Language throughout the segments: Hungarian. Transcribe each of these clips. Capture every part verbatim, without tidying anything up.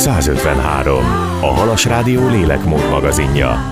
száz ötvenhárom. A Halas Rádió lélekmód magazinja.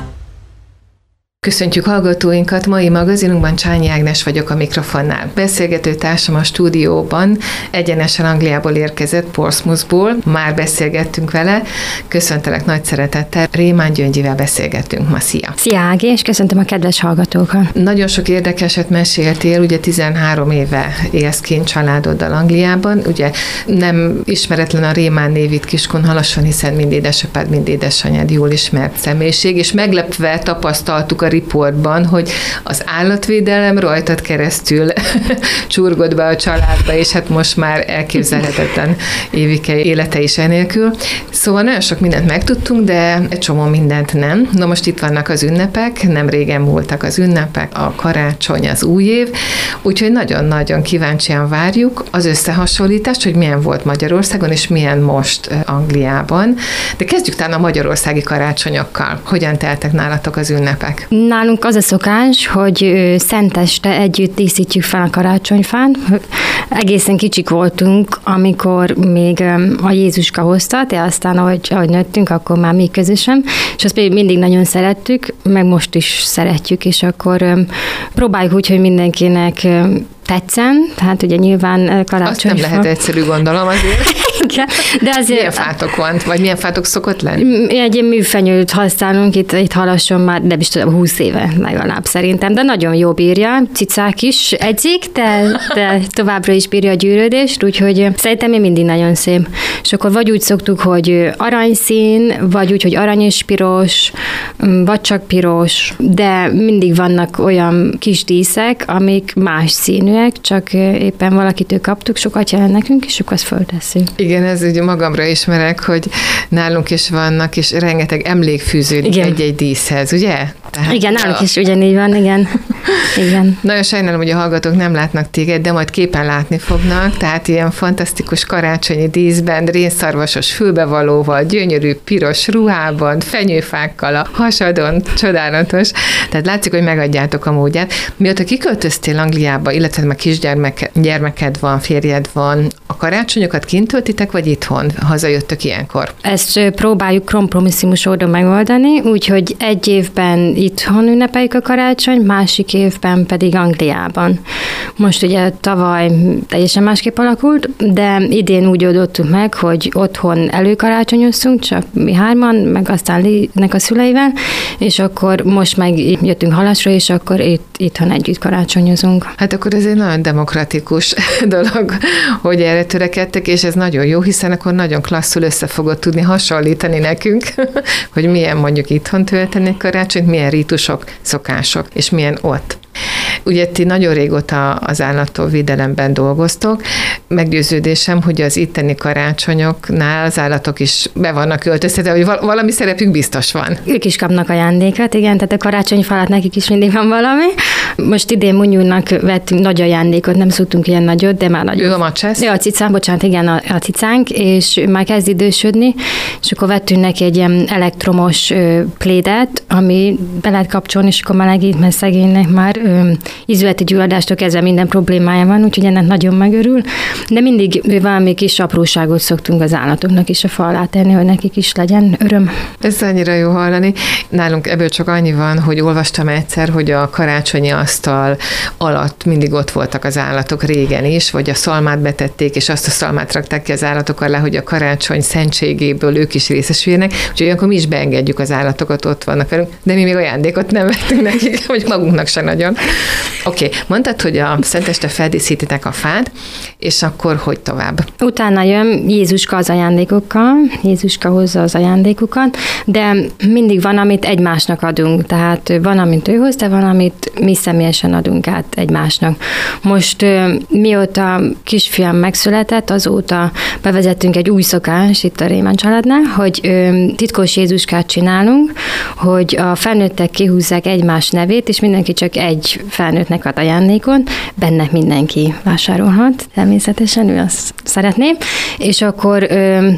Köszöntjük hallgatóinkat, mai magazinunkban Csányi Ágnes vagyok a mikrofonnál. Beszélgető társam a stúdióban egyenesen Angliából érkezett, Portsmouthból, már beszélgettünk vele. Köszöntelek nagy szeretettel, Rémán Gyöngyivel beszélgettünk ma. Szia! Szia Ági, és köszöntöm a kedves hallgatókat! Nagyon sok érdekeset meséltél, ugye tizenhárom éve élsz kint családoddal Angliában, ugye nem ismeretlen a Rémán név itt Kiskunhalason, hiszen mind édesapád, mind édesanyád jól ismert személyiség, és meglepve tapasztaltuk a riportban, hogy az állatvédelem rajtad keresztül csurgott be a családba, és hát most már elképzelhetetlen Évike élete is enélkül. Szóval nagyon sok mindent megtudtunk, de egy csomó mindent nem. Na most itt vannak az ünnepek, nem régen múltak az ünnepek, a karácsony, az új év, úgyhogy nagyon-nagyon kíváncsian várjuk az összehasonlítást, hogy milyen volt Magyarországon, és milyen most Angliában. De kezdjük talán a magyarországi karácsonyokkal. Hogyan teltek nálatok az ünnepek? Nálunk az a szokás, hogy szenteste együtt díszítjük fel a karácsonyfát. Egészen kicsik voltunk, amikor még a Jézuska hozta, de aztán, ahogy, ahogy nőttünk, akkor már mi közösen, és azt mindig nagyon szerettük, meg most is szeretjük, és akkor próbáljuk úgy, hogy mindenkinek tetszen, tehát ugye nyilván karácsony. Azt nem lehet egyszerű, gondolom azért. Igen, de azért... Milyen fátok van, vagy milyen fátok szokott lenni? Egy ilyen műfenyőt használunk, itt, itt Halason már, nem is tudom, húsz éve legalább szerintem, de nagyon jó bírja, cicák is edzik, de, de továbbra is bírja a gyűrődést, úgyhogy szerintem még mindig nagyon szép. És akkor vagy úgy szoktuk, hogy aranyszín, vagy úgy, hogy arany és piros, vagy csak piros, de mindig vannak olyan kis díszek, amik más színű, csak éppen valakitől kaptuk, sokat jelent nekünk, és akkor azt föltesszük. Igen, ez ugye magamra ismerek, hogy nálunk is vannak, és rengeteg emlék fűződik igen. egy-egy díszhez, ugye? Tehát igen, nálunk a... is ugyanígy van, igen. igen. Nagyon sajnálom, hogy a hallgatók nem látnak téged, de majd képen látni fognak, tehát ilyen fantasztikus karácsonyi díszben, rénszarvasos fülbevalóval, gyönyörű piros ruhában, fenyőfákkal a hasadon, csodálatos. Tehát látszik, hogy megadjátok a módját. Mióta kiköltöztél Angliába, illetve már kisgyermek, gyermeked van, férjed van, a karácsonyokat kint töltitek, vagy itthon hazajöttök ilyenkor? Ezt próbáljuk kompromisszumos módon megoldani, úgyhogy egy évben itthon ünnepeljük a karácsony, másik évben pedig Angliában. Most ugye tavaly teljesen másképp alakult, de idén úgy oldottuk meg, hogy otthon előkarácsonyoztunk, csak mi hárman, meg aztán Lee-nek a szüleivel, és akkor most meg jöttünk Halasra, és akkor itt, itthon együtt karácsonyozunk. Hát akkor ez egy nagyon demokratikus dolog, hogy erre törekedtek, és ez nagyon jó, hiszen akkor nagyon klasszul össze fogod tudni hasonlítani nekünk, hogy milyen mondjuk itthon tölteni karácsonyt, milyen rítusok, szokások, és milyen ott. Ugye ti nagyon régóta az állatvédelemben dolgoztok. Meggyőződésem, hogy az itteni karácsonyoknál az állatok is be vannak öltöztetve, hogy valami szerepük biztos van. Ők is kapnak ajándékot, igen, tehát a karácsonyfát nekik is mindig van valami. Most idén Munyúnak vettünk nagy ajándékot, nem szoktunk ilyen nagyot, de már nagyon. Ő a macsász? Ja, a cicánk, bocsánat, igen, a, a cicánk, és már kezd idősödni, és akkor vettünk neki egy ilyen elektromos ö, plédet, ami be lehet kapcsolni, és akkor melegít, mert szegénynek már ö, ízületi gyulladástól kezdve minden problémája van, úgyhogy ennek nagyon megörül, de mindig valami kis apróságot szoktunk az állatoknak is a fa alá tenni, hogy nekik is legyen öröm. Ez annyira jó hallani. Nálunk ebből csak annyi van, hogy olvastam egyszer, hogy a karácsonyi asztal alatt mindig ott voltak az állatok régen is, vagy a szalmát betették, és azt a szalmát rakták ki az állatok alá, hogy a karácsony szentségéből ők is részesüljenek, úgyhogy akkor mi is beengedjük az állatokat, ott vannak velünk, de mi még ajándékot nem vettünk nekik, vagy magunknak se nagyon. Oké, okay. Mondtad, hogy a szenteste feldíszítitek a fát, és akkor hogy tovább? Utána jön Jézuska az ajándékokkal, Jézuska hozza az ajándékokat, de mindig van, amit egymásnak adunk, tehát van, amit ő hoz, de van, amit mi személyesen adunk át egymásnak. Most mióta kisfiam megszületett, azóta bevezettünk egy új szokás itt a Rémán családnál, hogy titkos Jézuskát csinálunk, hogy a felnőttek kihúzzák egymás nevét, és mindenki csak egy felnőttnek ad ajándékot, benne mindenki vásárolhat, természetesen ő azt szeretné, és akkor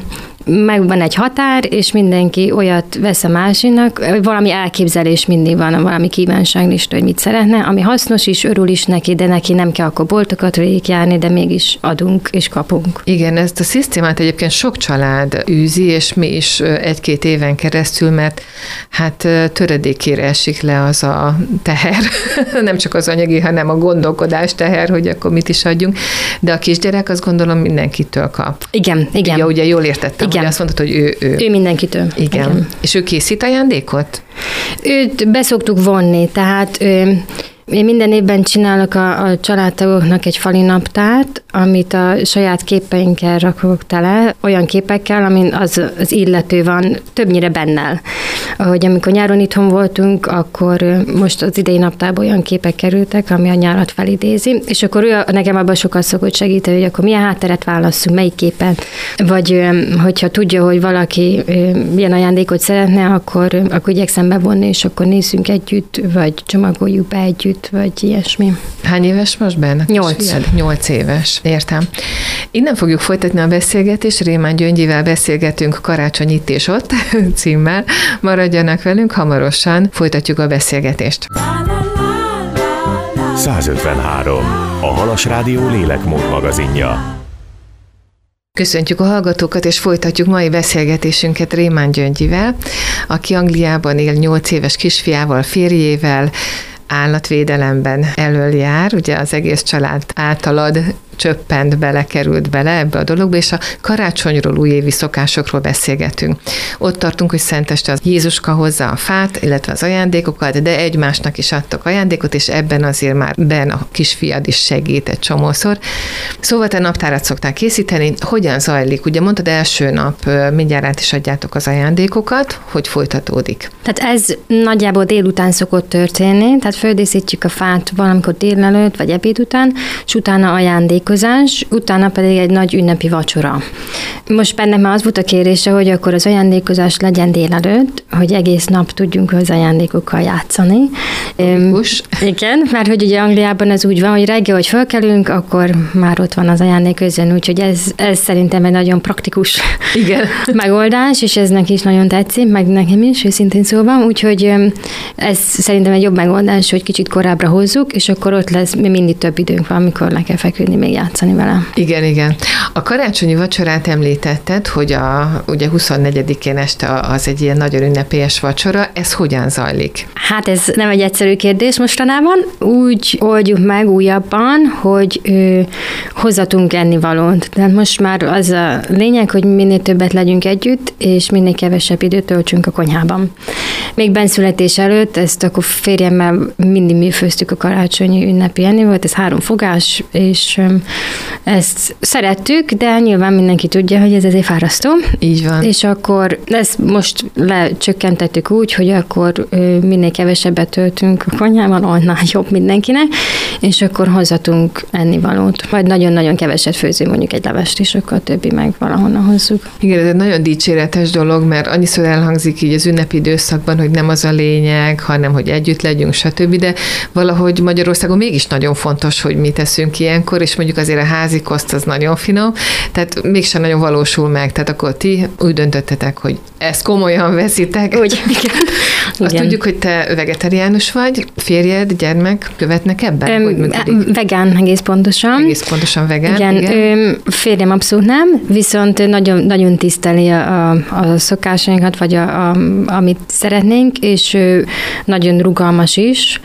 megvan egy határ, és mindenki olyat vesz a másiknak, valami elképzelés mindig van, valami kívánságlista, hogy mit szeretne, ami hasznos is, örül is neki, de neki nem kell akkor boltokat végigjárni, de mégis adunk és kapunk. Igen, ezt a szisztémát egyébként sok család űzi, és mi is egy-két éven keresztül, mert hát töredékére esik le az a teher, nem csak az anyagi, hanem a gondolkodás teher, hogy akkor mit is adjunk, de a kisgyerek azt gondolom mindenkitől kap. Igen, igen. Ja, ugye jól értettem, igen. Ugye azt mondtad, hogy ő... Ő, ő mindenkitől. Igen. igen. És ő készít ajándékot? Őt beszoktuk vonni, tehát... Ő, Én minden évben csinálok a, a családtagoknak egy fali naptárt, amit a saját képeinkkel rakok tele, olyan képekkel, amin az, az illető van többnyire bennel. Ahogy amikor nyáron itthon voltunk, akkor most az idei naptárban olyan képek kerültek, ami a nyárat felidézi, és akkor ő nekem abban sokat szokott segíteni, hogy akkor milyen hátteret válasszunk, melyik képen, vagy hogyha tudja, hogy valaki milyen ajándékot szeretne, akkor, akkor igyekszem bevonni, és akkor nézzünk együtt, vagy csomagoljuk be együtt, vagy ilyesmi. Hány éves most benne? Nyolc. Nyolc éves. Értem. Innen fogjuk folytatni a beszélgetést. Rémán Gyöngyivel beszélgetünk Karácsony itt és ott címmel. Maradjanak velünk, hamarosan folytatjuk a beszélgetést. százötvenhárom. A Halas Rádió lélekmód magazinja. Köszöntjük a hallgatókat, és folytatjuk mai beszélgetésünket Rémán Gyöngyivel, aki Angliában él nyolc éves kisfiával, férjével, állatvédelemben elől jár, ugye az egész család általad csöppent bele, került bele ebbe a dologba, és a karácsonyról, újévi szokásokról beszélgetünk. Ott tartunk, hogy szenteste az Jézuska hozza a fát, illetve az ajándékokat, de egymásnak is adtak ajándékot, és ebben azért már Ben a kisfiad is segít egy csomószor. Szóval te naptárat szoktál készíteni, hogyan zajlik? Ugye mondtad, első nap mindjárt át is adjátok az ajándékokat, hogy folytatódik? Tehát ez nagyjából délután szokott történni, tehát földíszítjük a fát valamikor délelőtt, vagy ebéd után, és utána ajándék utána pedig egy nagy ünnepi vacsora. Most bennem már az volt a kérése, hogy akkor az ajándékozás legyen délelőtt, hogy egész nap tudjunk az ajándékokkal játszani. Logikus. Igen, mert hogy ugye Angliában ez úgy van, hogy reggel, hogy fölkelünk, akkor már ott van az ajándék közön, úgyhogy ez, ez szerintem egy nagyon praktikus Igen. megoldás, és ez neki is nagyon tetszik, meg nekem is, őszintén szóval, úgyhogy ez szerintem egy jobb megoldás, hogy kicsit korábbra hozzuk, és akkor ott lesz, mi mindig több időnk van, amikor le kell feküdni még játszani vele. Igen, igen. A karácsonyi vacsorát említetted, hogy a, ugye huszonnegyedikén este az egy ilyen nagyon ünnepélyes vacsora. Ez hogyan zajlik? Hát ez nem egy egyszerű kérdés mostanában. Úgy oldjuk meg újabban, hogy ö, hozzatunk ennivalót. Tehát most már az a lényeg, hogy minél többet legyünk együtt, és minél kevesebb időt töltsünk a konyhában. Még benszületés előtt ezt akkor férjemmel mindig mi főztük a karácsonyi ünnepi ennivalót, ez három fogás, és ezt szerettük, de nyilván mindenki tudja, hogy ez azért fárasztó. Így van. És akkor ezt most lecsökkentettük úgy, hogy akkor minél kevesebbet töltünk a konyhában, annál jobb mindenkinek, és akkor hozzatunk ennivalót. Vagy nagyon-nagyon keveset főzünk, mondjuk egy levest, és akkor a többi meg valahonnan hozzuk. Igen, ez egy nagyon dicséretes dolog, mert annyiszor elhangzik így az ünnepi időszakban, hogy nem az a lényeg, hanem hogy együtt legyünk, stb., de valahogy Magyarországon mégis nagyon fontos, hogy mi teszünk ilyenkor, és mondjuk azért a házi koszt az nagyon finom, tehát mégsem nagyon valósul meg. Tehát akkor ti úgy döntöttetek, hogy ezt komolyan veszitek. Úgy, igen. Azt igen. tudjuk, hogy te vegetáriánus vagy, férjed, gyermek követnek ebben? Öm, hogy működik? Vegán, egész pontosan. Egész pontosan vegán, igen. igen. Öm, férjem abszolút nem, viszont nagyon, nagyon tiszteli a, a szokásainkat, vagy a, a, amit szeretnénk, és ő nagyon rugalmas is,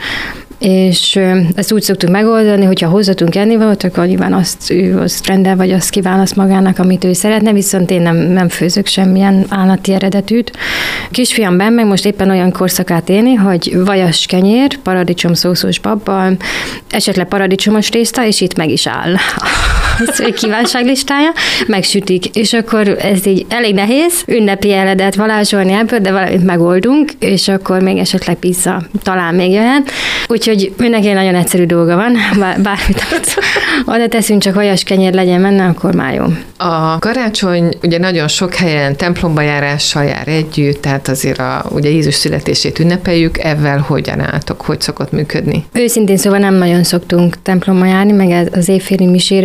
és ezt úgy szoktuk megoldani, hogyha hozzatunk ennivalót, akkor nyilván azt ő azt rendel, vagy azt kiválaszt magának, amit ő szeretne, viszont én nem, nem főzök semmilyen állati eredetűt. Kisfiam Ben meg most éppen olyan korszakát élni, hogy vajas kenyér, paradicsom szószós babbal, esetleg paradicsomos tészta, és itt meg is áll az ő kívánságlistája, megsütik, és akkor ez így elég nehéz ünnepi eledet varázsolni ebből, de valamit megoldunk, és akkor még esetleg pizza talán még jöhet. Úgyhogy mindenki nagyon egyszerű dolga van, bármit oda teszünk, csak vajas kenyér legyen benne, akkor már jó. A karácsony ugye nagyon sok helyen templomba járással jár együtt, tehát azért a, ugye Jézus születését ünnepeljük, ezzel hogyan álltok, hogy szokott működni? Őszintén szóval nem nagyon szoktunk templomba járni, meg az évféli misére sem,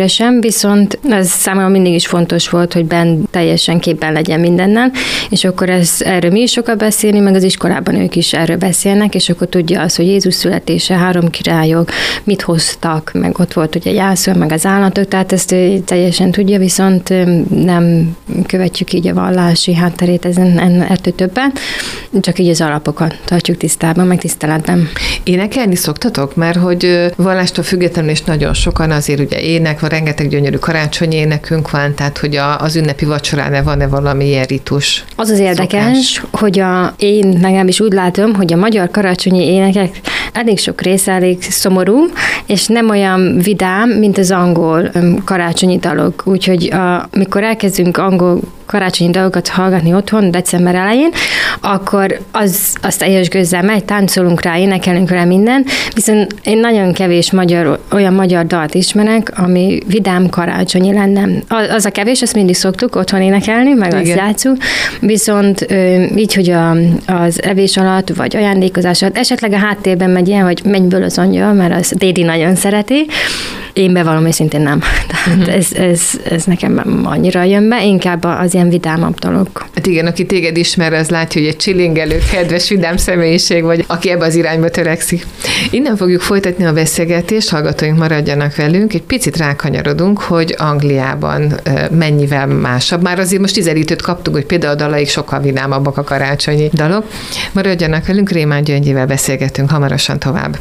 viszont ez számomra mindig is fontos volt, hogy benn teljesen képben legyen mindennel, és akkor ez, erről mi is sokat beszélni, meg az iskolában ők is erről beszélnek, és akkor tudja az, hogy Jézus születése, három királyok, mit hoztak, meg ott volt ugye jászol, meg az állatok, tehát ezt teljesen tudja, viszont nem követjük így a vallási hátterét ezen, ettől többen, csak így az alapokat tartjuk tisztában, meg tiszteletben. Énekelni szoktatok? Mert hogy vallástól függetlenül is nagyon sokan, azért ugye ének, van rengeteg gyönyörű karácsonyi énekünk van, tehát hogy a, az ünnepi vacsoránál van-e valami ilyen ritus? Az az érdekes, szokás? Hogy a, én legalábbis úgy látom, hogy a magyar karácsonyi énekek elég sok része elég szomorú, és nem olyan vidám, mint az angol karácsonyi dalok. Úgyhogy amikor elkezdünk angol karácsonyi dalokat hallgatni otthon december elején, akkor az, az teljes gőzzel megy, táncolunk rá, énekelünk rá minden, viszont én nagyon kevés magyar, olyan magyar dalt ismerek, ami vidám karácsonyi lenne. Az, az a kevés, azt mindig szoktuk otthon énekelni, meg igen, azt játszunk, viszont így, hogy a, az evés alatt, vagy ajándékozás alatt, esetleg a háttérben megy ilyen, hogy mennyből az angyal, mert az Dédi nagyon szereti, én bevallom, és szintén nem. Tehát uh-huh. ez, ez, ez nekem annyira jön be, inkább az ilyen vidámabb dolog. Hát igen, aki téged ismer, az látja, hogy egy csilingelő, kedves, vidám személyiség vagy, aki ebbe az irányba törekszik. Innen fogjuk folytatni a beszélgetést, hallgatóink maradjanak velünk, egy picit rákanyarodunk, hogy Angliában mennyivel másabb. Már azért most ízelítőt kaptunk, hogy például a dalaik sokkal vidámabbak a karácsonyi dalok. Maradjanak velünk, Rémán Gyöngyivel beszélgetünk hamarosan tovább.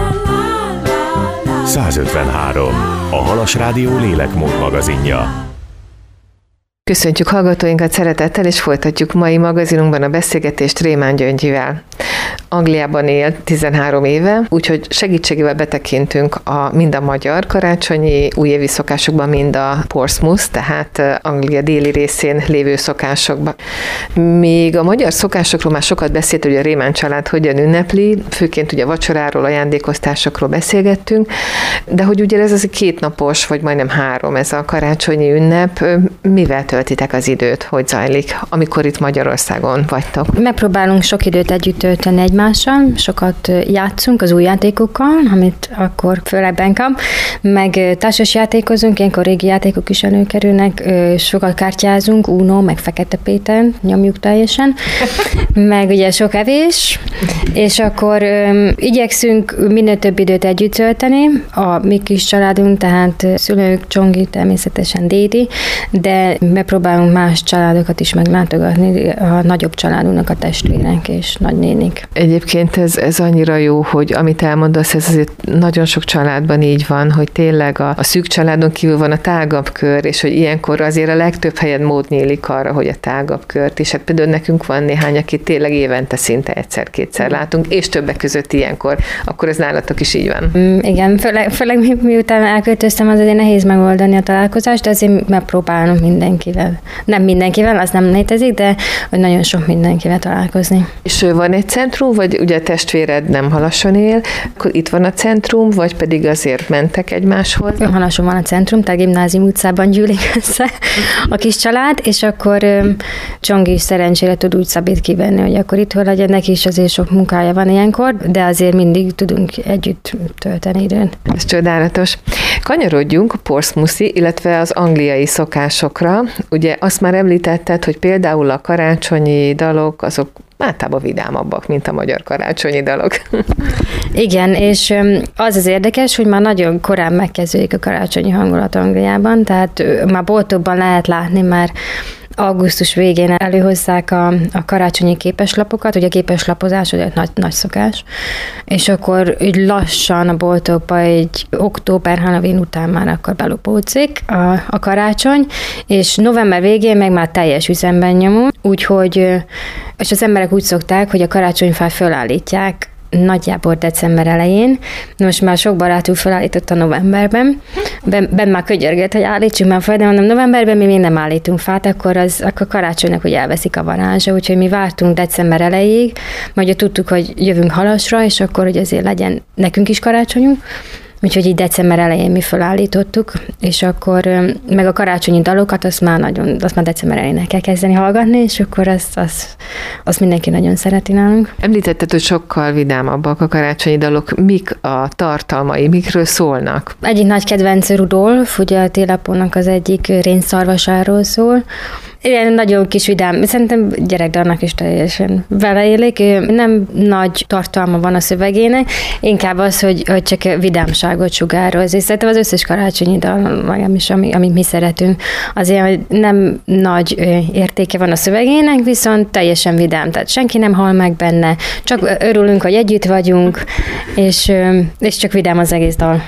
százötvenhárom. A Halas Rádió lélekmód magazinja. Köszöntjük hallgatóinkat szeretettel, és folytatjuk mai magazinunkban a beszélgetést Rémán Gyöngyivel. Angliában él tizenhárom éve, úgyhogy segítségével betekintünk a, mind a magyar karácsonyi újévi szokásokban, mind a Portsmouth, tehát Anglia déli részén lévő szokásokban. Még a magyar szokásokról már sokat beszélt, hogy a Rémán család hogyan ünnepli, főként ugye vacsoráról, ajándékoztásokról beszélgettünk, de hogy ugye ez az kétnapos, vagy majdnem három, ez a karácsonyi ünnep, mivel töltitek az időt, hogy zajlik, amikor itt Magyarországon vagytok? Megpróbálunk sok időt együtt tölteni egymással, sokat játszunk az új játékokkal, amit akkor főleg benn kap, meg társas játékozunk, ilyenkor régi játékok is előkerülnek, sokat kártyázunk, Uno, meg Fekete Péter, nyomjuk teljesen, meg ugye sok evés, és akkor um, igyekszünk minél több időt együtt tölteni, a mi kis családunk, tehát szülők, Csongi, természetesen Dédi, de megpróbálunk más családokat is meglátogatni, a nagyobb családunknak a testvérek és nagynénik. Egyébként ez, ez annyira jó, hogy amit elmondasz, ez azért nagyon sok családban így van, hogy tényleg a, a szűk családon kívül van a tágabb kör, és hogy ilyenkor azért a legtöbb helyen mód nyílik arra, hogy a tágabb kört, és hát például nekünk van néhány, akit tényleg évente szinte egyszer-kétszer látunk, és többek között ilyenkor, akkor ez nálatok is így van. Mm, igen, főleg, főleg mi, miután elköltöztem, az azért nehéz megoldani a találkozást, de azért megpróbálom mindenkivel. Nem mindenkivel, az nem létezik, de hogy nagyon sok mindenkivel találkozni. És van egy centrum, vagy ugye a testvéred nem Halason él, akkor itt van a centrum, vagy pedig azért mentek egymáshoz? Halason van a centrum, tehát Gimnázium utcában gyűlik össze a kis család, és akkor Csongi is szerencsére tud úgy szabít kivenni, hogy akkor itt legyen, neki is azért sok munkája van ilyenkor, de azért mindig tudunk együtt tölteni időn. Ez csodálatos. Kanyarodjunk a portsmouthi, illetve az angliai szokásokra. Ugye azt már említetted, hogy például a karácsonyi dalok, azok általában vidámabbak, mint a magyar karácsonyi dalok. Igen, és az az érdekes, hogy már nagyon korán megkezdődik a karácsonyi hangulat Angliában, tehát már boltokban lehet látni, már augusztus végén előhozzák a, a karácsonyi képeslapokat, ugye a képeslapozás ugye nagy, nagy szokás, és akkor úgy lassan a boltokba egy október, Halloween után már akkor belopódzik a, a karácsony, és november végén meg már teljes üzemben nyomul, úgyhogy, és az emberek úgy szokták, hogy a karácsonyfát fölállítják nagyjából december elején. Most már sok barátunk felállította novemberben. Ben, ben már könyörgött, hogy állítsunk már fel, de mondom, novemberben mi még nem állítunk fát, akkor, az, akkor karácsonynak úgy elveszik a varázsa, úgyhogy mi vártunk december elejéig, majd tudtuk, hogy jövünk Halasra, és akkor, hogy azért legyen nekünk is karácsonyunk, úgyhogy így december elején mi felállítottuk, és akkor meg a karácsonyi dalokat, azt már nagyon, azt már december elején el kell kezdeni hallgatni, és akkor azt, azt, azt mindenki nagyon szereti nálunk. Említetted, hogy sokkal vidámabbak a karácsonyi dalok. Mik a tartalmai, mikről szólnak? Egyik nagy kedvenc Rudolf, ugye a Télapónak az egyik rénszarvasáról szól. Ilyen nagyon kis vidám, szerintem gyerekdalnak is teljesen beleélik. Nem nagy tartalma van a szövegének, inkább az, hogy, hogy csak vidámságot sugároz. És szerintem az összes karácsonyi dal, legalábbis ami, amit mi szeretünk, azért, hogy nem nagy értéke van a szövegének, viszont teljesen vidám. Tehát senki nem hal meg benne, csak örülünk, hogy együtt vagyunk, és, és csak vidám az egész dal.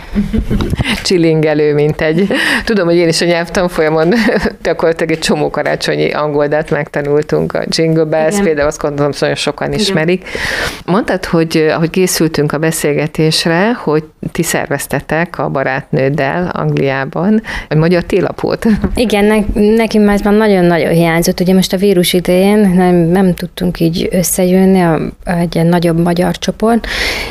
Csilingelő, mint egy. Tudom, hogy én is a nyelvtanfolyamon gyakorlatilag egy csomó karácsonyi angol dalt megtanultunk, a Jingle Bells, igen. Például azt gondolom, hogy nagyon sokan igen. ismerik. Mondtad, hogy ahogy készültünk a beszélgetésre, hogy ti szerveztetek a barátnőddel Angliában egy magyar télapót. Igen, ne, nekünk már nagyon-nagyon hiányzott. Ugye most a vírus idején nem, nem tudtunk így összejönni a, egy ilyen nagyobb magyar csoport,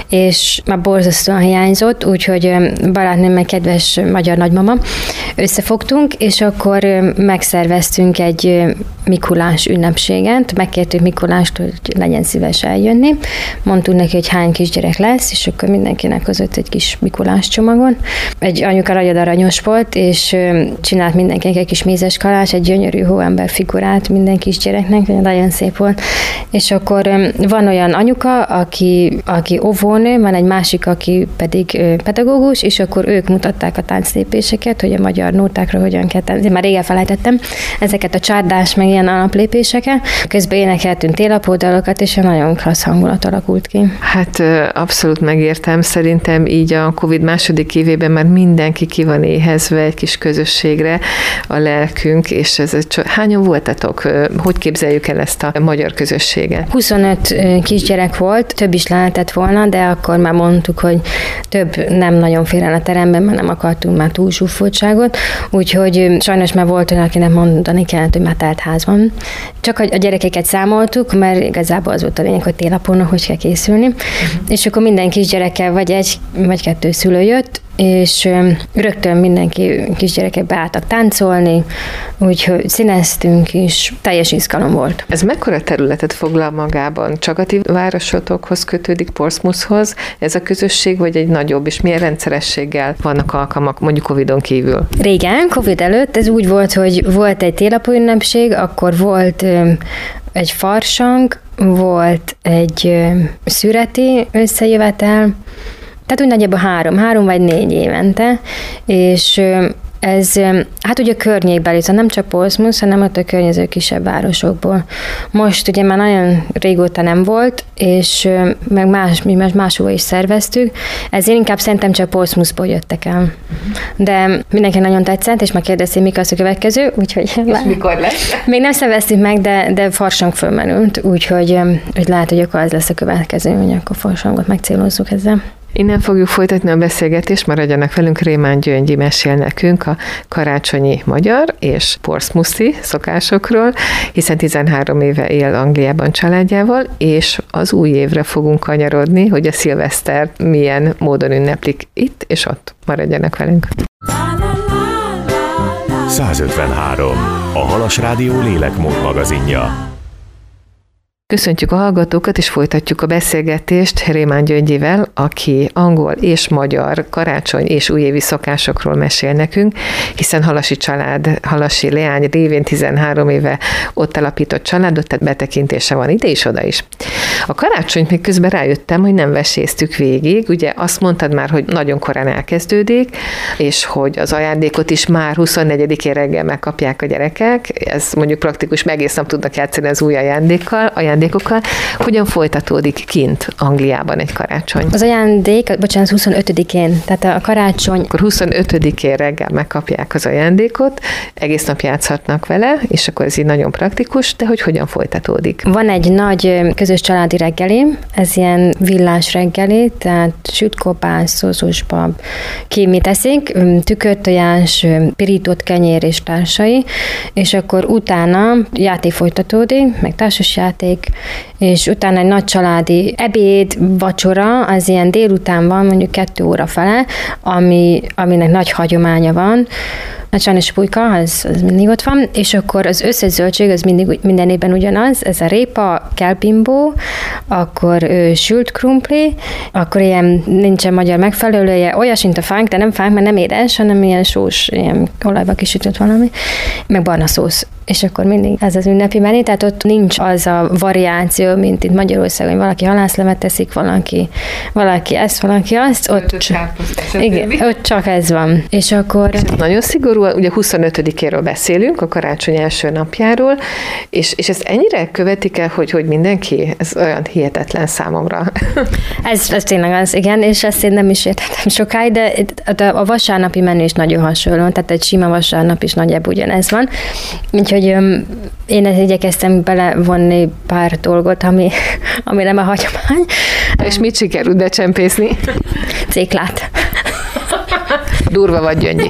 és már borzasztóan hiányzott, úgyhogy barátnőm meg kedves magyar nagymama összefogtunk, és akkor megszerveztünk egy Mikulás ünnepséget, megkértük Mikulást, hogy legyen szíves eljönni. Mondtuk neki, hogy hány kisgyerek lesz, és akkor mindenkinek hozott egy kis Mikulás csomagon. Egy anyuka nagyon aranyos volt, és csinált mindenkinek egy kis mézes kalács, egy gyönyörű hóember figurát minden kisgyereknek, nagyon szép volt. És akkor van olyan anyuka, aki, aki óvónő, van egy másik, aki pedig pedagógus, és akkor ők mutatták a tánclépéseket, hogy a magyar nótákra hogyan kell táncolni. Már régen felejtettem ezeket a csárdás, meg ilyen alaplépéseket. Közben énekeltünk télapódalokat, és egy nagyon klassz hangulat alakult ki. Hát abszolút megértem. Szerintem így a Covid második évében már mindenki ki van éhezve egy kis közösségre, a lelkünk, és ez egy... Hányan voltatok? Hogy képzeljük el ezt a magyar közösséget? huszonöt kisgyerek volt, több is lehetett volna, de akkor már mondtuk, hogy több nem nagyon fér el a teremben, mert nem akartunk már túl zsúfoltságot, úgyhogy sajnos már volt olyan, akinek mondani kellett, hogy már telt ház van. Csak a gyerekeket számoltuk, mert igazából az volt a lényeg, hogy télapónak hogy kell készülni, uh-huh. és akkor minden kisgyerekkel vagy egy, vagy kettő szülő jött, és rögtön mindenki kisgyerekek beálltak táncolni, úgyhogy színeztünk is, teljes izgalom volt. Ez mekkora területet foglal magában? Csak a ti városotokhoz kötődik, Portsmouthhoz ez a közösség, vagy egy nagyobb, és milyen rendszerességgel vannak alkalmak, mondjuk Covidon kívül? Régen, Covid előtt ez úgy volt, hogy volt egy télapó ünnepség, akkor volt egy farsang, volt egy szüreti összejövetel, tehát úgy nagyjából három, három vagy négy évente, és ez, hát ugye a környékbeli, szóval nem csak Portsmouth, hanem ott a környező kisebb városokból. Most ugye már nagyon régóta nem volt, és meg más, mi más máshova is szerveztük, ezért inkább szerintem csak Portsmouthból jöttek el. De mindenki nagyon tetszett, és megkérdezték, mik az a következő, úgyhogy... És mikor lesz? Még nem szerveztük meg, de, de farsang fölmerült, úgyhogy hogy lehet, hogy akkor az lesz a következő, hogy akkor farsangot megcélozzuk ezzel. Innen fogjuk folytatni a beszélgetést, maradjanak velünk, Rémán Gyöngyi mesél nekünk a karácsonyi magyar és portsmouthi szokásokról, hiszen tizenhárom éve él Angliában családjával, és az új évre fogunk kanyarodni, hogy a szilveszter milyen módon ünneplik itt és ott. Maradjanak velünk. százötvenhárom. A Halas Rádió lélekmód magazinja. Köszöntjük a hallgatókat, és folytatjuk a beszélgetést Rémán Gyöngyivel, aki angol és magyar karácsony és újévi szokásokról mesél nekünk, hiszen halasi család, halasi leány révén tizenhárom éve ott alapított családot, tehát betekintése van ide is, oda is. A karácsonyt még közben rájöttem, hogy nem veséztük végig, ugye azt mondtad már, hogy nagyon korán elkezdődik, és hogy az ajándékot is már huszonnegyedikén reggel megkapják a gyerekek, ez mondjuk praktikus, meg egész nap tudnak játszani az új ajándékkal, ajándékkal. Hogyan folytatódik kint Angliában egy karácsony? Az ajándék, bocsánat, huszonötödikén, tehát a karácsony... Akkor huszonötödikén reggel megkapják az ajándékot, egész nap játszhatnak vele, és akkor ez így nagyon praktikus, de hogy hogyan folytatódik? Van egy nagy közös családi reggeli, ez ilyen villás reggeli, tehát sütkopász, szózósbab, ki mit eszik, tükörtojás, pirított kenyér és társai, és akkor utána játék folytatódik, meg társasjáték, és utána egy nagy családi ebéd, vacsora, az ilyen délután van, mondjuk kettő óra fele, ami, aminek nagy hagyománya van. A sajnos pulyka, az, az mindig ott van, és akkor az összes zöldség, az mindig, minden évben ugyanaz, ez a répa, kelpimbó, akkor ő, sült krumpli, akkor ilyen nincsen magyar megfelelője, olyas, mint a fánk, de nem fánk, mert nem édes, hanem ilyen sós, ilyen olajba kisütött valami, meg barna szósz. És akkor mindig ez az ünnepi menü, tehát ott nincs az a variáció, mint itt Magyarországon, hogy valaki halászlevet teszik, valaki, valaki ezt, valaki azt, ott, igen, ott csak ez van. És akkor... És nagyon szigorú, ugye huszonötödikéről beszélünk, a karácsony első napjáról, és, és ezt ennyire követik el, hogy, hogy mindenki? Ez olyan hihetetlen számomra. ez, ez tényleg az, igen, és ezt én nem is értettem sokáig, de, de a vasárnapi menü is nagyon hasonló, tehát egy sima vasárnap is nagyjából ugyanez van. Úgyhogy um, én ezt igyekeztem belevonni pár dolgot, ami, ami nem a hagyomány. És mit sikerült becsempészni? Céklát. Durva vagy, Gyöngyi.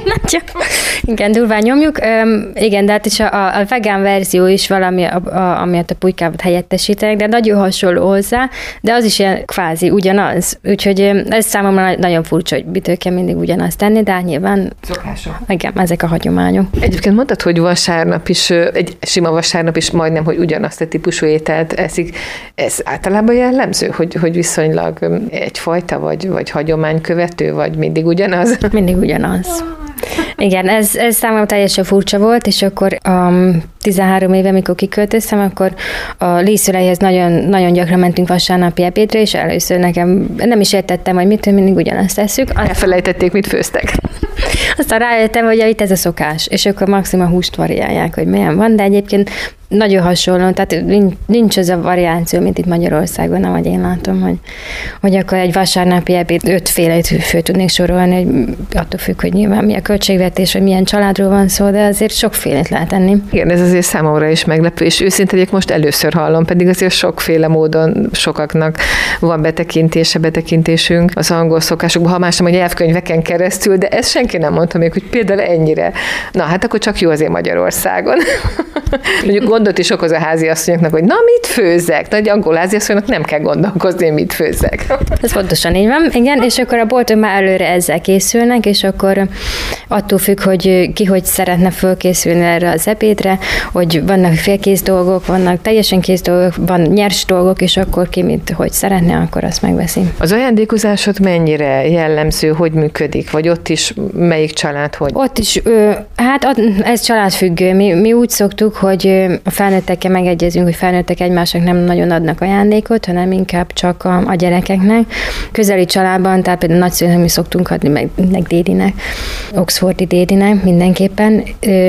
Igen, durván nyomjuk. Üm, igen, de hát is a, a vegán verzió is valami, a, a, amiatt a pulykát helyettesítenek, de nagyon hasonló hozzá, de az is ilyen kvázi ugyanaz. Úgyhogy ez számomra nagyon furcsa, hogy mitől kell mindig ugyanazt tenni, de hát nyilván... Szokások. Igen, ezek a hagyományok. Egyébként mondtad, hogy vasárnap is, egy sima vasárnap is majdnem, hogy ugyanazt a típusú ételt eszik. Ez általában jellemző, hogy, hogy viszonylag egyfajta, vagy, vagy hagyománykövető, vagy mindig ugyanaz? Mindig ugyanaz. Igen, ez, ez számomra teljesen furcsa volt, és akkor um, tizenhárom éve, amikor kiköltöztem, akkor a Líszülejhez nagyon, nagyon gyakran mentünk vasárnapi ebédre, és először nekem nem is értettem, hogy mitől mindig ugyanazt tesszük. Elfelejtették, mit főztek. Aztán rájöttem, hogy itt ez a szokás, és akkor maximum húst variálják, hogy milyen van, de egyébként nagyon hasonló, tehát nincs az a variáció, mint itt Magyarországon, ahogy én látom, hogy, hogy akkor egy vasárnapi ebéd ötféle fő tudnék sorolni, hogy attól függ, hogy nyilván mi a költségvetés, vagy milyen családról van szó, de azért sokfélét lehet enni. Igen, ez azért számomra is meglepő, és őszintén egyek most először hallom, pedig azért sokféle módon sokaknak van betekintése, betekintésünk az angol szokásokban, ha más nem, hogy nyelvkönyveken keresztül, de ezt senki nem mondta még, hogy például ennyire. Na, hát akkor csak jó azért Magyarországon. Mondjuk gondot is okoz a háziasszonyoknak, hogy na, mit főzzek? Na, egy angol háziasszonynak nem kell gondolkozni, mit főzzek. Ez pontosan így van, igen, és akkor a boltok már előre ezzel készülnek, és akkor attól függ, hogy ki hogy szeretne fölkészülni erre az ebédre, hogy vannak félkész dolgok, vannak teljesen kész dolgok, van nyers dolgok, és akkor ki mit, hogy szeretne, akkor azt megveszi. Az ajándékozásod mennyire jellemző, hogy működik? Vagy ott is melyik család, hogy? Ott is, hát ez családfüggő. Mi, mi úgy szoktuk, hogy a felnőttekkel megegyezünk, hogy felnőttek egymásnak nem nagyon adnak ajándékot, hanem inkább csak a, a gyerekeknek. Közeli családban, tehát például nagyszülőnek mi szoktunk adni, meg, meg dédinek, oxfordi dédinek mindenképpen,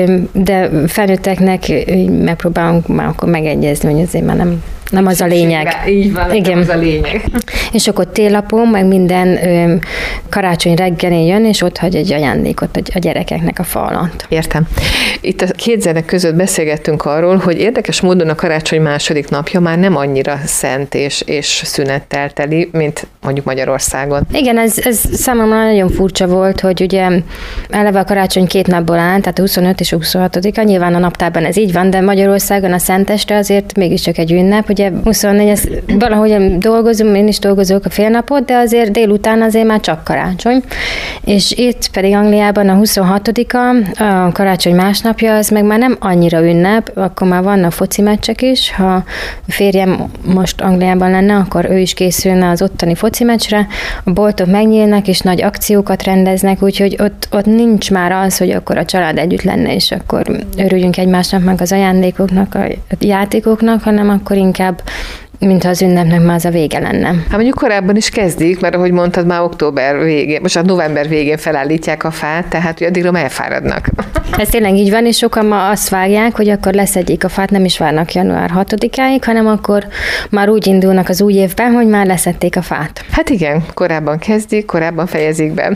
de felnőtteknek megpróbálunk már akkor megegyezni, hogy azért már nem Nem az a lényeg. Így van, igen. Nem az a lényeg. És akkor télapon, meg minden ö, karácsony reggelén jön, és ott hagy egy ajándékot a gyerekeknek a fa alatt. Értem. Itt a két zene között beszélgettünk arról, hogy érdekes módon a karácsony második napja már nem annyira szent és, és szünettel teli, mint mondjuk Magyarországon. Igen, ez, ez számomra nagyon furcsa volt, hogy ugye eleve a karácsony két napból áll, tehát huszonöt és huszonhatodika, nyilván a naptárban ez így van, de Magyarországon a szenteste azért mégiscsak egy ünnep. Ugye huszonnégy, ez valahogy dolgozom, én is dolgozok a fél napot, de azért délután azért már csak karácsony. És itt pedig Angliában a huszonhatodika, a karácsony másnapja, az meg már nem annyira ünnep, akkor már vannak foci meccsek is. Ha a férjem most Angliában lenne, akkor ő is készülne az ottani foci meccsre. A boltok megnyílnak, és nagy akciókat rendeznek, úgyhogy ott, ott nincs már az, hogy akkor a család együtt lenne, és akkor örüljünk egymásnak meg az ajándékoknak, a játékoknak, hanem akkor inkább mintha az ünnepnek már az a vége lenne. Hát mondjuk korábban is kezdik, mert ahogy mondtad, már október végén, most a november végén felállítják a fát, tehát hogy addigra már elfáradnak. Ez tényleg így van, és sokan ma azt vágják, hogy akkor leszedjék a fát, nem is várnak január hatodikáig, hanem akkor már úgy indulnak az új évben, hogy már leszedték a fát. Hát igen, korábban kezdik, korábban fejezik be.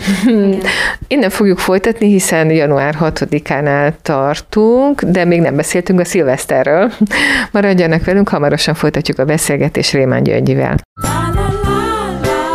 Innen fogjuk folytatni, hiszen január hatodikánál tartunk, de még nem beszéltünk a szilveszterről. Maradjanak velünk, hamarosan folytatjuk a beszélgetés Rémán Gyöngyivel.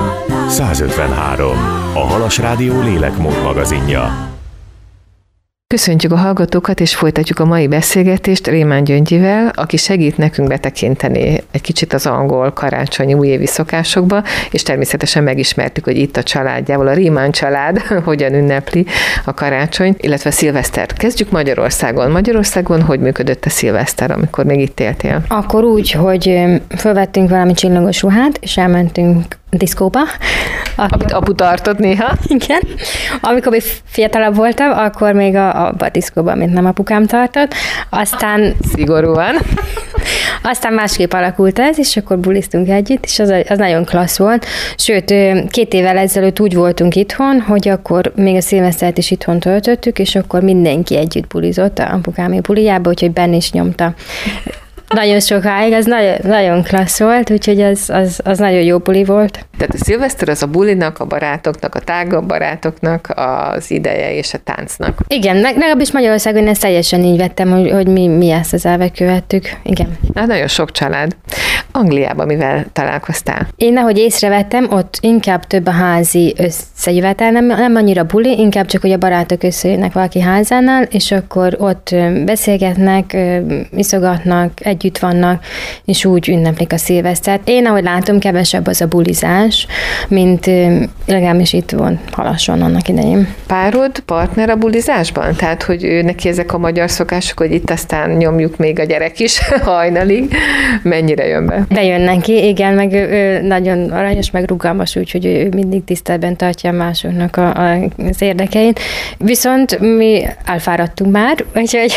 százötvenhárom. A Halas Rádió lélekmód magazinja. Köszöntjük a hallgatókat, és folytatjuk a mai beszélgetést Rémán Gyöngyivel, aki segít nekünk betekinteni egy kicsit az angol karácsonyi újévi szokásokba, és természetesen megismertük, hogy itt a családjával, a Rémán család hogyan ünnepli a karácsonyt, illetve a szilvesztert. Kezdjük Magyarországon. Magyarországon hogy működött a szilveszter, amikor még itt éltél? Akkor úgy, hogy fölvettünk valami csillagos ruhát, és elmentünk diszkóba. Akkor... Amit apu tartott néha. Igen. Amikor még fiatalabb voltam, akkor még a, a, a diszkóban, amit nem apukám tartott. Aztán... Szigorúan. Aztán másképp alakult ez, és akkor buliztunk együtt, és az, az nagyon klassz volt. Sőt, két évvel ezelőtt úgy voltunk itthon, hogy akkor még a szilvesztert is itthon töltöttük, és akkor mindenki együtt bulizott a apukámi bulijába, úgyhogy benne is nyomta. Nagyon sokáig, az nagyon, nagyon klassz volt, úgyhogy az, az, az nagyon jó buli volt. Tehát a szilveszter az a bulinak, a barátoknak, a tágabb barátoknak az ideje és a táncnak. Igen, legalábbis Magyarországon ezt teljesen így vettem, hogy, hogy mi, mi ezt az elvet követtük. Igen. Hát nagyon sok család. Angliában mivel találkoztál? Én, ahogy észrevettem, ott inkább több a házi összejövetel, nem, nem annyira buli, inkább csak, hogy a barátok összejönnek valaki házánál, és akkor ott beszélgetnek, iszogatnak, együtt vannak, és úgy ünneplik a szilvesztert. Én, ahogy látom, kevesebb az a bulizás, mint legalábbis itt van Halasson annak idején. Párod partner a bulizásban? Tehát, hogy ő neki ezek a magyar szokások, hogy itt aztán nyomjuk még a gyerek is hajnalig. Mennyire jön be? Bejön neki, igen, meg ő, ő nagyon aranyos, meg rugalmas, úgyhogy ő mindig tiszteletben tartja másoknak a, a, az érdekeit. Viszont mi elfáradtunk már, úgyhogy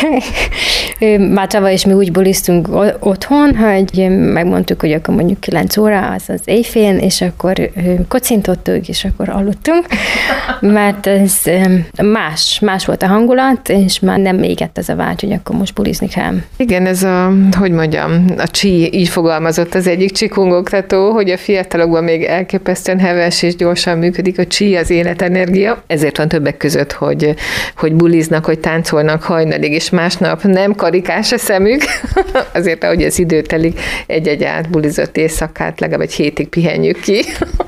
már tavaly is mi úgy buliztunk otthon, hogy megmondtuk, hogy akkor mondjuk kilenc óra, az az éjfél, és akkor kocintottuk, és akkor aludtunk, mert ez más, más volt a hangulat, és már nem égett ez a vágy, hogy akkor most bulizni kell. Igen, ez a, hogy mondjam, a csí, így fogalmazott az egyik csikungoktató, hogy a fiatalokban még elképesztően heves és gyorsan működik a csí, az életenergia. Ezért van többek között, hogy, hogy buliznak, hogy táncolnak hajnalig, és másnap nem karikás a szemük, azért, ahogy az idő telik, egy-egy átbulizott éjszakát legalább egy hétig pihenjük ki.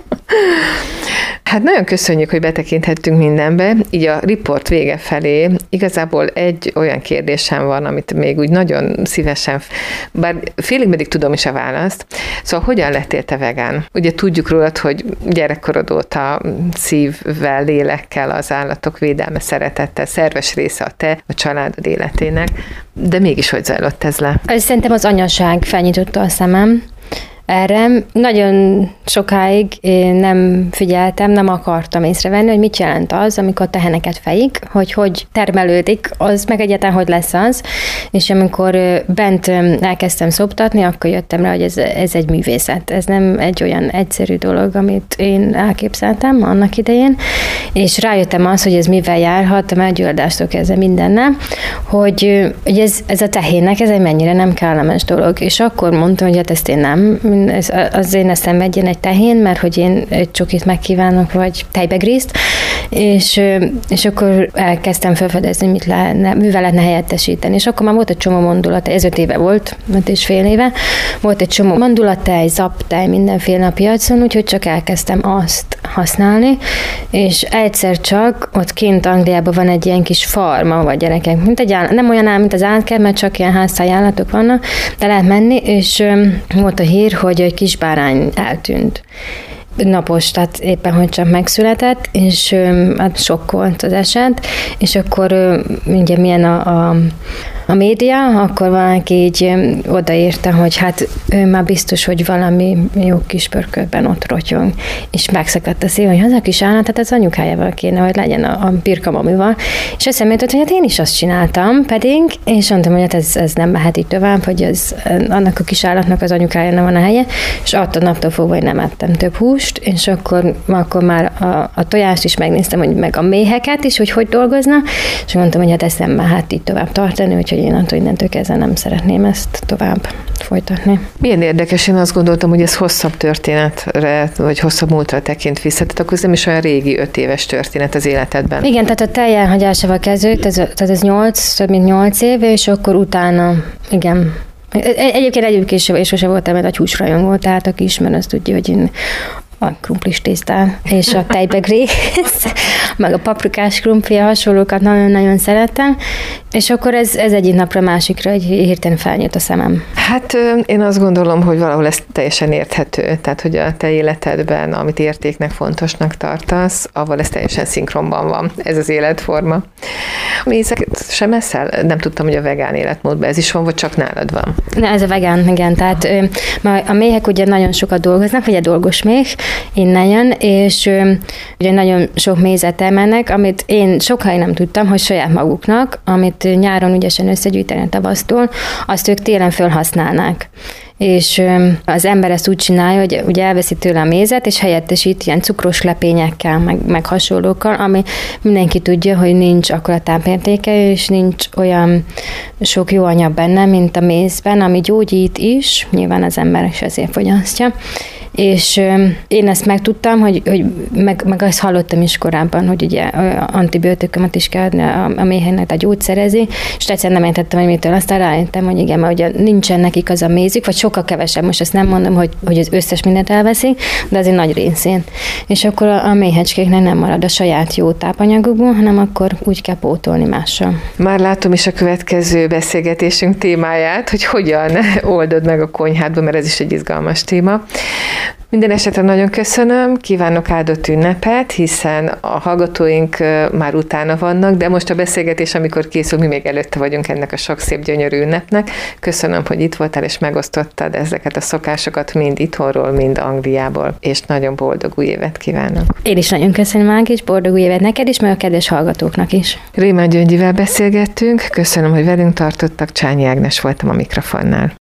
Hát nagyon köszönjük, hogy betekinthettünk mindenbe, így a riport vége felé igazából egy olyan kérdésem van, amit még úgy nagyon szívesen, bár félig meddig tudom is a választ, szóval hogyan lettél te vegán? Ugye tudjuk rólad, hogy gyerekkorod óta szívvel, lélekkel az állatok védelme, szeretettel, szerves része a te, a családod életének, de mégis hogy zajlott ez le? Szerintem az anyaság felnyitotta a szemem erre. Nagyon sokáig én nem figyeltem, nem akartam észrevenni, hogy mit jelent az, amikor teheneket fejik, hogy hogy termelődik, az meg egyáltalán hogy lesz az, és amikor bent elkezdtem szoptatni, akkor jöttem rá, hogy ez, ez egy művészet. Ez nem egy olyan egyszerű dolog, amit én elképzeltem annak idején, és rájöttem az, hogy ez mivel járhat, a meggyulladástól kezdve mindennel, hogy, hogy ez, ez a tehénnek, ez egy mennyire nem kellemes dolog, és akkor mondtam, hogy hát ezt én nem, ez, az én ezt szenvedjen egy tehén, mert hogy én egy csokit megkívánok, vagy tejbegrízt, és, és akkor elkezdtem felfedezni, mit lehetne, mivel lehetne helyettesíteni, és akkor már volt egy csomó mondulat, ez öt éve volt, öt és fél éve, volt egy csomó mandulattej, zaptej, mindenféle a piacon, úgyhogy csak elkezdtem azt használni, és egyszer csak ott kint Angliában van egy ilyen kis farma, vagy gyerekek, mint egy állat, nem olyan áll, mint az állatkert, mert csak ilyen háztály állatok vannak, de lehet menni, és volt a hír, hogy egy kis bárány eltűnt. Napos, tehát éppen, hogy csak megszületett, és hát sokkolt az eset, és akkor ugye milyen a, a, a média, akkor valaki így odaírta, hogy hát ő már biztos, hogy valami jó kis pörkölben ott rotyog, és megszakadt a szív, hogy az a kis állat, tehát az anyukájával kéne, hogy legyen a, a birkamamival, és eszembe jutott, hogy hát én is azt csináltam, pedig, és mondtam, hogy hát ez, ez nem mehet így tovább, hogy ez, annak a kis állatnak az anyukája nem van a helye, és attól naptól fogva, hogy nem ettem több húst, és akkor, akkor már a, a tojást is megnéztem, hogy meg a méheket is, hogy hogy dolgozna, és mondtam, hogy hát ezt nem mehet így tovább tartani, úgyhogy én attól innentől kezdve nem szeretném ezt tovább folytatni. Milyen érdekes, én azt gondoltam, hogy ez hosszabb történetre, vagy hosszabb múltra tekint vissza, tehát akkor ez nem is olyan régi öt éves történet az életedben. Igen, tehát a tejelhagyásával kezdődött, ez, tehát ez nyolc, több mint nyolc éve, és akkor utána, igen, Egyébként egyébként és sose voltam egy nagy húsrajongó, tehát aki ismer, azt tudja, hogy én a krumplis tésztán, és a tejbegrész, meg a paprikás krumpli, hasonlókat nagyon-nagyon szeretem, és akkor ez, ez egyik napra másikra egy hirtelen felnyílt a szemem. Hát én azt gondolom, hogy valahol ez teljesen érthető, tehát hogy a te életedben, amit értéknek fontosnak tartasz, avval ez teljesen szinkronban van, ez az életforma. Mézeket sem eszel? Nem tudtam, hogy a vegán életmódban ez is van, vagy csak nálad van? Na, ez a vegán, igen, tehát a méhek ugye nagyon sokat dolgoznak, ugye dolgos méh, innen jön, és ugye nagyon sok mézet termelnek, amit én sokáig nem tudtam, hogy saját maguknak, amit nyáron ügyesen összegyűjteni tavasztól, azt ők télen felhasználnák. És az ember ezt úgy csinálja, hogy ugye elveszi tőle a mézet, és helyettesít ilyen cukros lepényekkel, meg, meg hasonlókkal, ami mindenki tudja, hogy nincs akkora tápértéke, és nincs olyan sok jó anyag benne, mint a mézben, ami gyógyít is, nyilván az ember is ezért fogyasztja. És én ezt megtudtam, hogy, hogy meg, meg azt hallottam is korábban, hogy ugye antibiotikumot is kell adni a, a méheknek, a gyógyszerezi, és egyszerűen nem értettem, hogy mitől. Aztán rájöttem, hogy igen, mert ugye nincsen nekik az a mézük, vagy sokkal kevesebb. Most ezt nem mondom, hogy, hogy az összes mindent elveszik, de azért nagy részén. És akkor a, a méhecskéknek nem marad a saját jó tápanyagokból, hanem akkor úgy kell pótolni mással. Már látom is a következő beszélgetésünk témáját, hogy hogyan oldod meg a konyhádba, mert ez is egy izgalmas téma. Minden esetre nagyon köszönöm, kívánok áldott ünnepet, hiszen a hallgatóink már utána vannak, de most a beszélgetés, amikor készül, mi még előtte vagyunk ennek a sok szép gyönyörű ünnepnek. Köszönöm, hogy itt voltál és megosztottad ezeket a szokásokat mind itthonról, mind Angliából, és nagyon boldog új évet kívánok. Én is nagyon köszönöm, Ági, és boldog új évet neked is, meg a kedves hallgatóknak is. Rémán Gyöngyivel beszélgettünk, köszönöm, hogy velünk tartottak, Csányi Ágnes voltam a mikrofonnál.